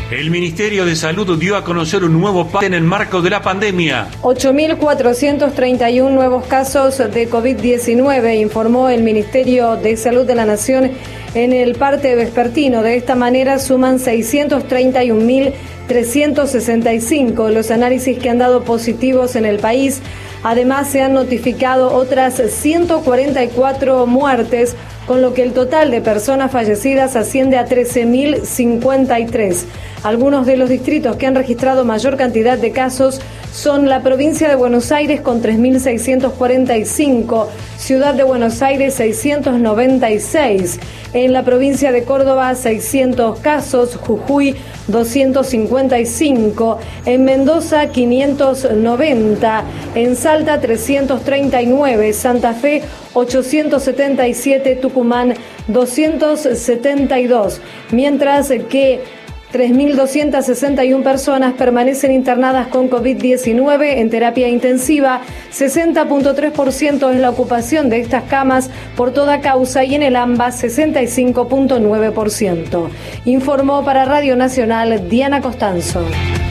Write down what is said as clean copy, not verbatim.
El Ministerio de Salud dio a conocer un nuevo parte en el marco de la pandemia. 8.431 nuevos casos de COVID-19, informó el Ministerio de Salud de la Nación en el parte vespertino. De esta manera suman 631.365 los análisis que han dado positivos en el país. Además, se han notificado otras 144 muertes, con lo que el total de personas fallecidas asciende a 13.053. Algunos de los distritos que han registrado mayor cantidad de casos son la provincia de Buenos Aires con 3.645, Ciudad de Buenos Aires 696, en la provincia de Córdoba 600 casos, Jujuy 255, en Mendoza 590, en Salta 339, Santa Fe 877, Tucumán 272, mientras que 3.261 personas permanecen internadas con COVID-19 en terapia intensiva. 60.3% es la ocupación de estas camas por toda causa y en el AMBA 65.9%. Informó para Radio Nacional Diana Costanzo.